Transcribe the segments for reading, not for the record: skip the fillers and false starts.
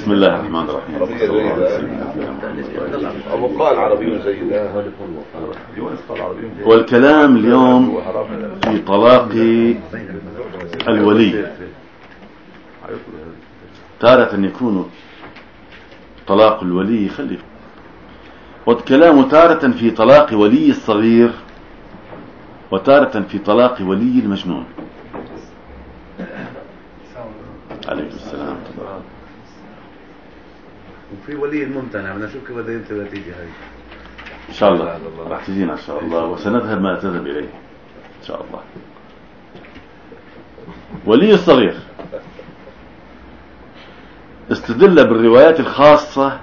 بسم الله الرحمن الرحيم. وقال عربي زيد. والكلام اليوم في طلاق الولي. تارة يكون طلاق الولي خلف، والكلام تارة في طلاق ولي الصغير، وتارة في طلاق ولي المجنون. عليكم السلام. وفي ولي الممتنع، بدنا نشوف كيف بده ينتهي النتيجة هاي إن شاء الله. راح تجينا إن شاء الله، وسنذهب ما تذهب إليه إن شاء الله. ولي الصغير استدل بالروايات الخاصة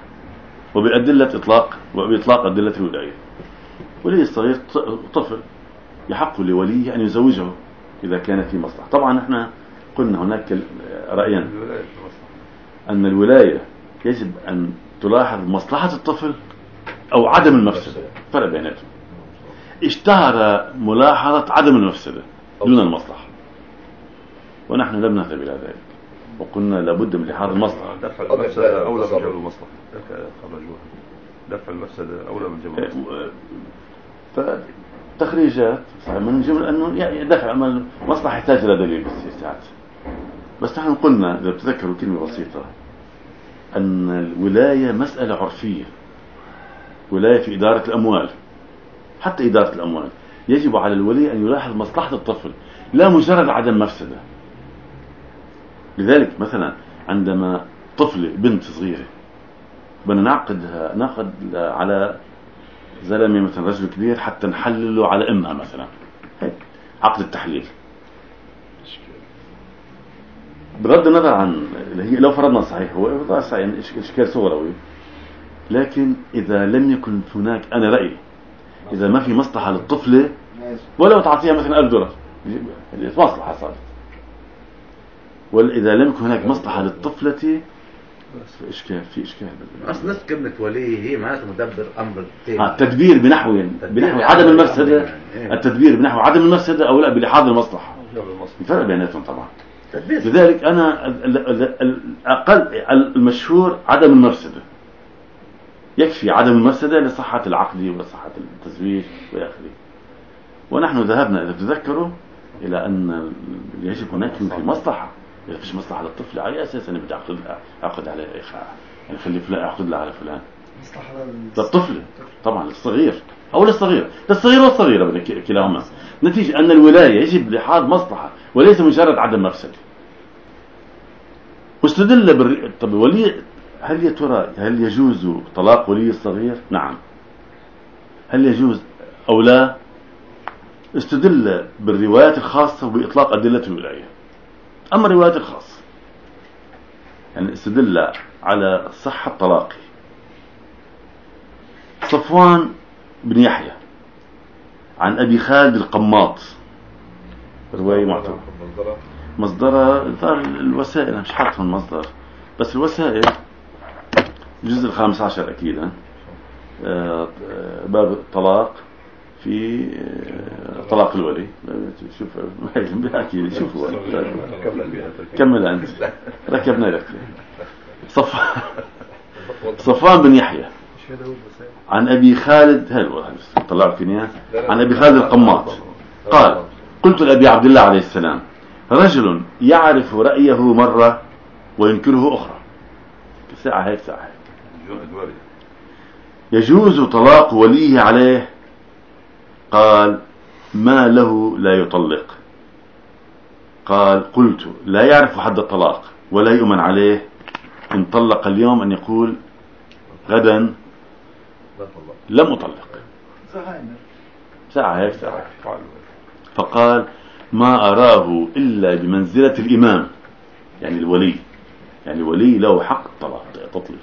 وبإطلاق أدلة الولاية. ولي الصغير طفل يحق لوليه أن يزوجه إذا كان في مصلحة. طبعا احنا قلنا هناك رأيين، أن الولاية يجب أن تلاحظ مصلحة الطفل أو عدم المفسدة، فرق بيناتهم. اشتهر ملاحظة عدم المفسدة دون المصلحة، ونحن لم نذهب إلى ذلك، وقلنا لابد من لحاظ المصلحة. دفع المفسدة أولى من جلب المصلحة. دفع المفسدة أولى من جلب المصلحة. فتخريجات من جمل أنه يعني دفع المصلحة يحتاج إلى دليل ساعات. بس نحن قلنا إذا تذكروا كلمة بسيطة، أن الولاية مسألة عرفية، ولاية في إدارة الأموال. حتى إدارة الأموال يجب على الولي أن يلاحظ مصلحة الطفل، لا مجرد عدم مفسدة. لذلك مثلا عندما طفل بنت صغيرة بدنا نعقد على زلمة مثلا رجل كبير حتى نحلله على أمها مثلا، هيك عقد التحليل. بغض النظر عن هي لو فرضنا صحيح هو صحيح إشكال صغروي، لكن إذا لم يكن هناك، أنا رأيي إذا ما في مصلحة للطفلة ولو تعطيها مثلا $1000 مصلحة صارت، وإذا لم يكن هناك مصلحة للطفلة في إشكال. أصل نفس كلمة ولي هي معناتها مدبر أمر التدبير بنحو عدم المفسدة. التدبير بنحو عدم المفسدة أو لا بلحاظ المصلحة. الفرق بيناتهم طبعا. لذلك أنا الأقل المشهور عدم المفسدة، يكفي عدم المفسدة لصحة العقد وصحة التزويج وآخره. ونحن ذهبنا إذا تذكروا إلى أن يجب هناك في مصلحة. إذا فيش مصلحة للطفل على أساس أنا بدي أعقد على يعني خلي فلان أعقد له على فلان. مصلحة للطفل طبعا، للصغير أو للصغير والصغيرة كلاهما. نتيجة أن الولاية يجب لحاظ مصلحة وليس مجرد عدم مفسدة. واستدل طب ولي، هل يا ترى هل يجوز طلاق ولي الصغير؟ نعم. هل يجوز أو لا؟ استدل بالروايات الخاصة وبإطلاق أدلة الولاية. أما الروايات الخاصة يعني استدل على صحة طلاقه صفوان بن يحيى عن أبي خالد القماط، رواية معتبرة. مصدرها الوسائل، أنا مش حاطها المصدر، بس الوسائل الجزء 15 أكيد، باب الطلاق في طلاق الولي. شوف أكيد شوفوا كمل أنت، ركبنا لك. صفوان بن يحيى عن أبي خالد طلع فيني عن أبي خالد القماط قال: قلت لأبي عبد الله عليه السلام: رجل يعرف رأيه مرة وينكره أخرى، ساعة هيك ساعة هيك، يجوز طلاق وليه عليه؟ قال: ما له لا يطلق. قال: قلت: لا يعرف حد الطلاق ولا يؤمن عليه، إن طلق اليوم أن يقول غدا لم أطلق. ساعة هيك ساعة. فقال: ما أراه إلا بمنزلة الإمام، يعني الولي، يعني الولي له حق الطلاق تطلق،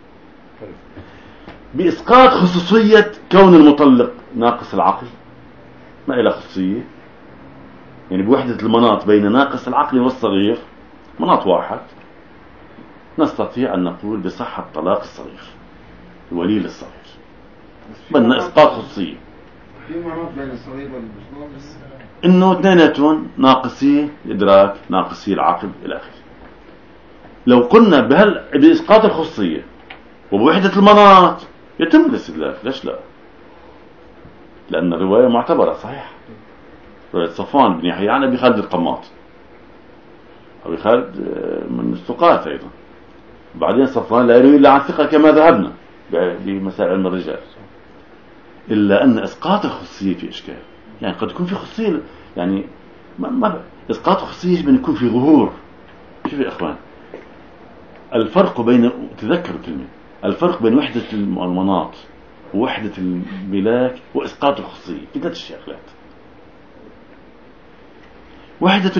بإسقاط خصوصية كون المطلق ناقص العقل، ما إلى خصوصية، يعني بوحدة المناط بين ناقص العقل والصغير مناط واحد، نستطيع أن نقول بصحة طلاق الصغير الولي للصغير، بدنا إسقاط خصوصية. في مناط بين الصغير والمجنون، إنه اثنيناتهم ناقصي الإدراك، ناقصي العقل إلى آخره. لو قلنا بإسقاط الخصية وبوحدة المناط يتم الاستدلال، ليش لا؟ لأن الرواية معتبرة صحيح. رواية صفوان بن يحيى عن أبي خالد القماط، أبي خالد من الثقات أيضا. بعدين صفوان لا يروي إلا عن ثقة كما ذهبنا بمسائل علم الرجال. إلا أن إسقاط الخصية في إشكال، يعني قد يكون في خصية، يعني ما إسقاط الخصية يجب أن يكون في ظهور. شوف يا إخوان، الفرق بين، تذكروا كلمة، الفرق بين وحدة المناط ووحدة الملاك وإسقاط الخصية في 3 شغلات. وحدة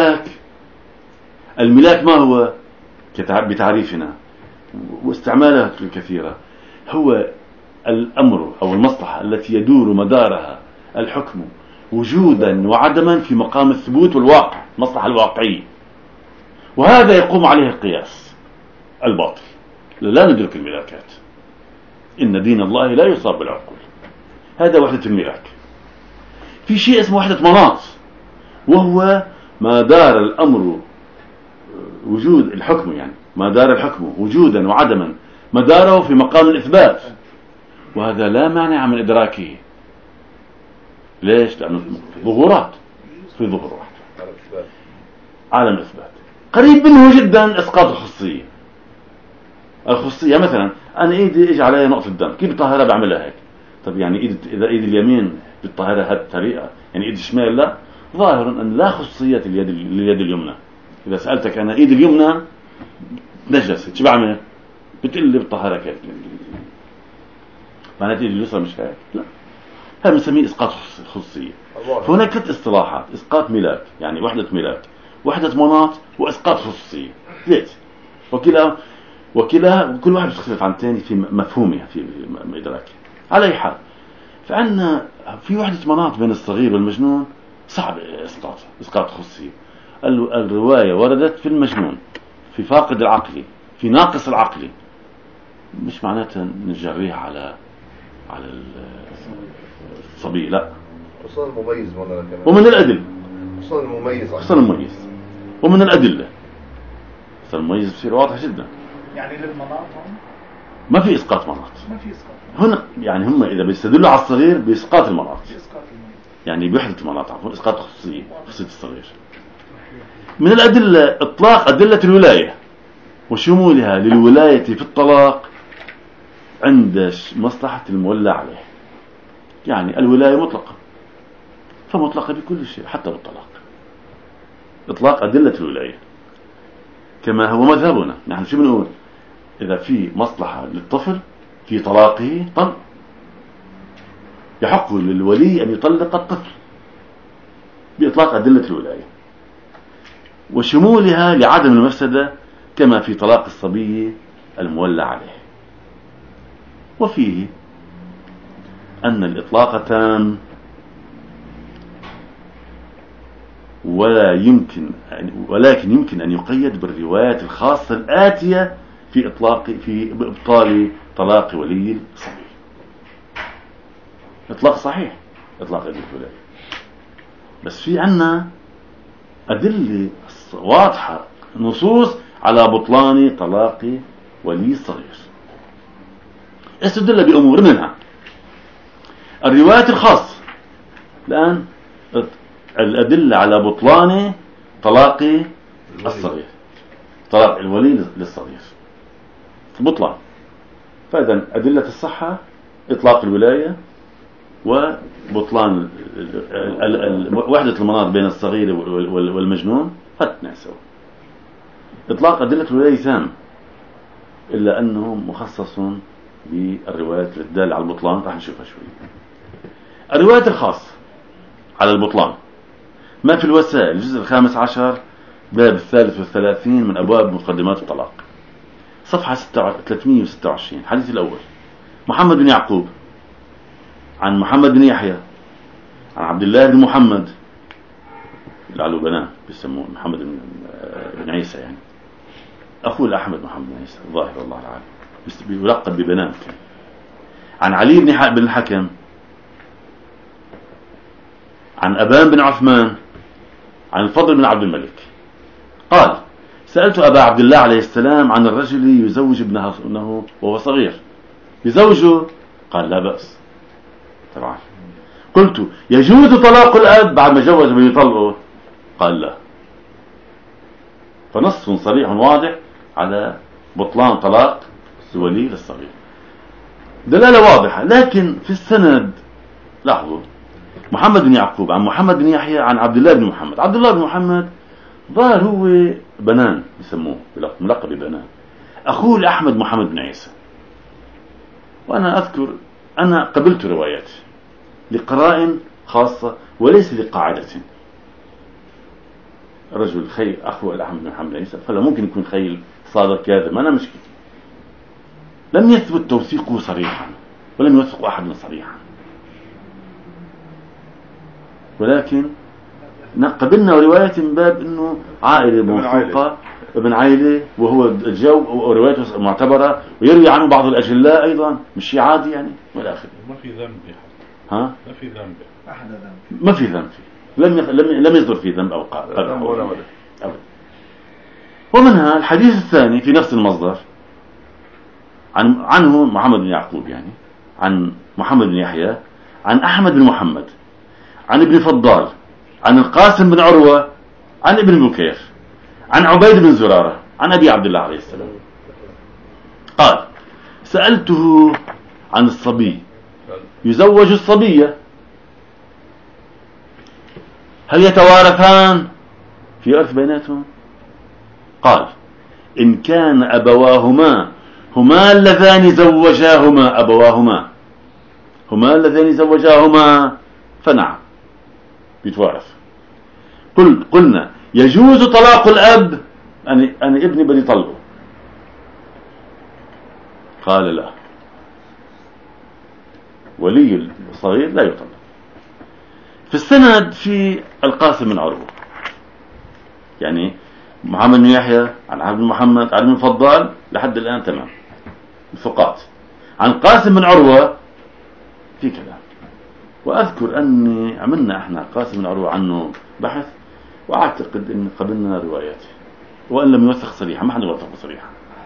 الملاك ما هو بتعريفنا واستعمالها الكثيرة؟ هو الأمر أو المصلحة التي يدور مدارها الحكم وجودا وعدما في مقام الثبوت والواقع، المصلحة الواقعية، وهذا يقوم عليه القياس الباطل. لا ندرك الملاكات، إن دين الله لا يصاب بالعقول. هذا وحدة الملاك. في شيء اسمه وحدة مناط، وهو ما دار الأمر وجود الحكم، يعني ما دار الحكم وجودا وعدما مداره في مقام الإثبات، وهذا لا مانع من إدراكه. ليش؟ لأنه ظهورات، في ظهور واحد عالم إثبات. قريب منه جدا إسقاط الخصية. الخصية مثلا أنا إيدي إجي عليها نقطة دم، كيف الطاهرة بعملها هيك؟ طب يعني إذا إيد اليمين بالطاهرة هذه الطريقة، يعني إيد الشمال لا، ظاهر أن لا خصية لليد اليمنى. إذا سألتك أنا إيد اليمنى نجست، شو بعمل؟ بتقول لي بالطاهرة كيف؟ معناته إيد اليسرى مش هيك؟ لا، هذا بنسميه إسقاط خصية. فهناك 3 اصطلاحات: إسقاط ملاك، يعني وحدة ملاك، وحدة مناط، وإسقاط خصوصية. 3 وكل واحد يختلف عن الثاني في مفهومها في إدراكه. على أي حال، فعندنا في وحدة مناط بين الصغير والمجنون صعب إسقاط خصوصية. الرواية وردت في المجنون، في فاقد العقل، في ناقص العقل، مش معناتها نجريها على الصبي، لا. خصوصا المميز ومن الأدلة، خصوصا المميز، ومن الأدلة المميز بصير واضح جدا. يعني للمناط ما في إسقاط مناط، ما في إسقاط هنا. يعني هم إذا بيستدلوا على الصغير بإسقاط المناط، يعني بوحدة المناط، عفوا إسقاط خصوصية الصغير. من الأدلة إطلاق أدلة الولاية وشمولها للولاية في الطلاق عند مصلحة المولى عليه. يعني الولاية مطلقة، فمطلقة بكل شيء حتى بالطلاق. إطلاق أدلة الولاية كما هو مذهبنا. نحن شو بنقول؟ إذا في مصلحة للطفل في طلاقه، طلق، يحق للولي أن يطلق الطفل بإطلاق أدلة الولاية وشمولها لعدم المفسدة كما في طلاق الصبي المولى عليه. وفيه أن الإطلاق تام، ولكن يمكن أن يقيد بالروايات الخاصة الآتية في إبطال طلاق ولي الصبي. إطلاق صحيح، إطلاق أدلة الولاية، بس في عنا أدلة واضحة، نصوص على بطلان طلاق ولي الصغير. استدل بأمور منها الروايات الخاصة. الآن الأدلة على بطلان طلاق الصغير، طلاق الولي للصغير بطلان. فإذا أدلة الصحة إطلاق الولاية وبطلان وحدة المناط بين الصغير والمجنون، فتنا سوا. إطلاق أدلة الولاية تام، إلا أنه مخصص بالروايات الدالة على البطلان، راح نشوفها شوي. الروايات الخاصة على البطلان ما في الوسائل، الجزء 15 باب 33 من أبواب مقدمات الطلاق، صفحة 326. الحديث الأول: محمد بن يعقوب عن محمد بن يحيى عن عبد الله بن محمد، لعله بناه بيسموه محمد بن عيسى، يعني أخوه لأحمد محمد بن عيسى الظاهر والله العالم، بيلقب ببناه. عن علي بن الحكم عن أبان بن عثمان عن الفضل بن عبد الملك قال: سألت أبا عبد الله عليه السلام عن الرجل يزوج ابنه وهو صغير، يزوجه؟ قال لا بأس طبعا. قلت يجوز طلاق الأب بعد ما جوز بيطلقه؟ قال لا. فنص صريح واضح على بطلان طلاق الولي للصغير، دلالة واضحة. لكن في السند لاحظوا محمد بن يعقوب عن محمد بن يحيى عن عبد الله بن محمد. عبد الله بن محمد ظاهر هو بنان، يسموه ملقب بنان، أخوه لأحمد محمد بن عيسى. وأنا أذكر أنا قبلت رواياته لقراء خاصة وليس لقاعدة. رجل خيل أخوه لأحمد بن محمد بن عيسى، فلا ممكن يكون خيل صادق كاذب، أنا مشكلة. لم يثبت توثيقه صريحا ولم يوثق أحد صريحا، ولكن قبلنا رواية من باب أنه عائلة موثوقة، ابن عائلة وهو الجو وروايته معتبرة، ويروي عنه بعض الأجلاء أيضا، مش عادي يعني ولا آخر. ما في ذنب. ها؟ ما في ذنب. ما في ذنب فيه، لم يصدر فيه ذنب أو قال ولا ومنها الحديث الثاني في نفس المصدر عنه محمد بن يعقوب، يعني عن محمد بن يحيى عن أحمد بن محمد عن ابن فضال عن القاسم بن عروة عن ابن بكير عن عبيد بن زرارة عن أبي عبد الله عليه السلام قال سألته عن الصبي يزوج الصبية هل يتوارثان في إرث بيناتهم؟ قال إن كان أبواهما هما اللذان زوجاهما هما اللذان زوجاهما فنعم بيتوارث. قلنا يجوز طلاق الأب، أنا ابني بدي طلقه، قال لا، ولي الصغير لا يطلق. في السند في القاسم بن عروة، يعني محمد بن يحيى عن عبد محمد عن ابن فضال لحد الآن تمام الثقات. عن قاسم بن عروة في كلام، وأذكر أني عملنا احنا قاسم بن عروة عنه بحث، وأعتقد أن قبلنا رواياته وأن لم يوثق صريحا، ما حد يوثقه صريحا.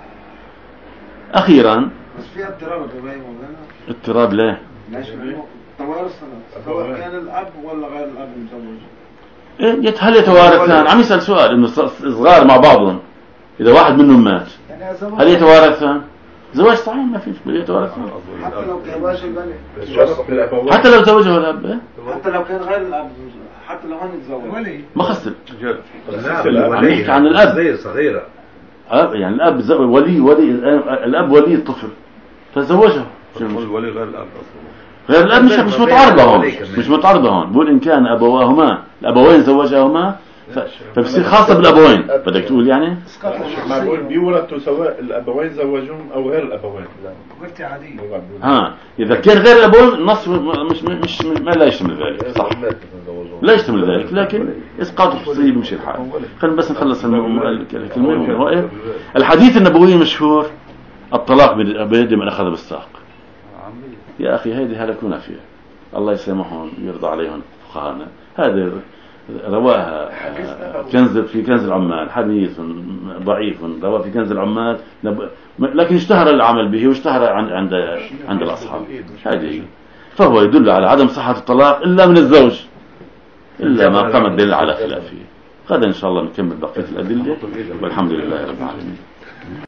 أخيرا بس في اضطراب الرواية مولانا. اضطراب ليه؟ توارث سواء كان الأب ولا غير الأب مزوج. هل يتوارثان؟ عم يسأل سؤال إنه صغار مع بعضهم إذا واحد منهم مات هل يتوارثان؟ زواج صحيح ما فيش يتوارثان، حتى لو كان زواج البني، حتى لو زوجه الأب، حتى لو كان غير الأب، حتى لو هن يتزوج ما خسر. عم يحكي عن الأب صغيرة، يعني الأب ولي الأب ولي الطفل فزوجه. الولي غير الأب أصلا، غير الأب مش متعارضة هون، مش متعارضة هون. بقول إن كان أبواهما الأبوين زوجاهما فبصير خاصة بالأبوين، بدك تقول يعني ما بقول بيولدوا سواء الأبوين زوجهم أو غير الأبوين. قلت عادي. إذا كان غير الأبوين النص مش ما لا يشمل ذلك، صح لا يشمل ذلك، لكن إسقاط الخصوصية بمشي الحال. خلينا بس نخلص الكلمة. الحديث النبوي مشهور الطلاق بيد من أخذ بالساق. يا أخي هذه هلكونا فيها، الله يسامحهم يرضى عليهم فقهانا. هذا رواها في كنز العمال، حديث ضعيف رواه في كنز العمال، لكن اشتهر العمل به واشتهر عند الأصحاب. هذه فهو يدل على عدم صحة الطلاق إلا من الزوج، إلا ما قام الدليل على خلافه. غدا إن شاء الله نكمل بقية الأدلة، والحمد لله رب العالمين.